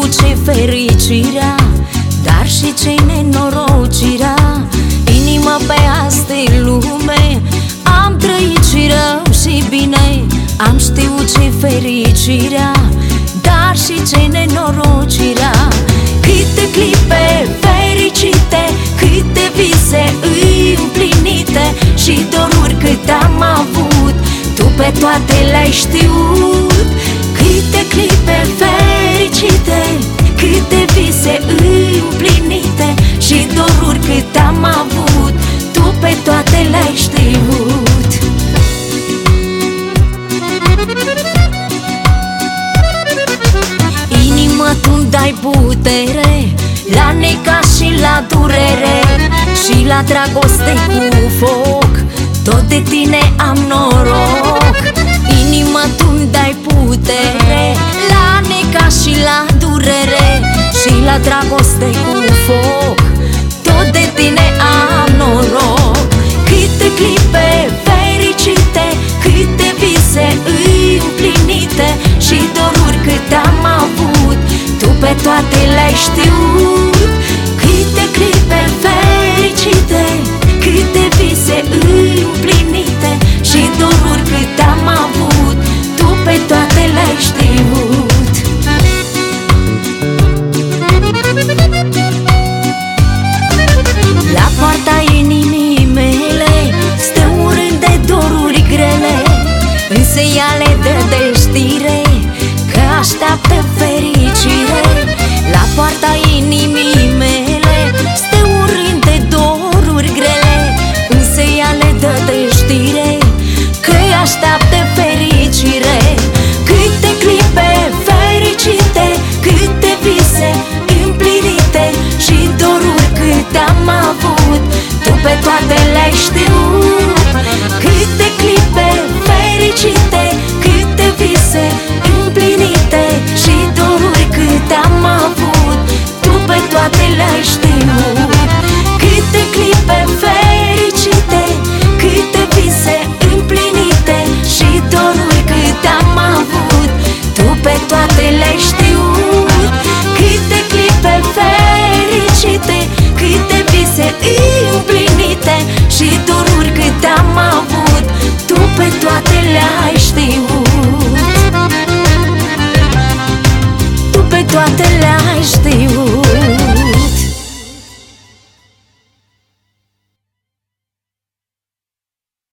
ce fericirea, dar și ce nenorocirea. Inima pe asta lume, am trăit și rău și bine. Am știut ce fericirea, dar și ce nenorocirea. Câte clipe fericite, câte vise împlinite și doruri cât am avut, tu pe toate le-ai știut. Câte clipe fericite, câte vise împlinite și doruri cât am avut, tu pe toate le-ai știut. Inima, tu-mi dai putere la necaz și la durere și la dragoste cu foc, tot de tine am noroc. Inima, tu-mi dai putere la necaz și la durere și la dragoste cu foc, tot de tine am noroc. Câte clipe fericite, câte vise împlinite și doruri cât am avut, tu pe toate le-ai știut.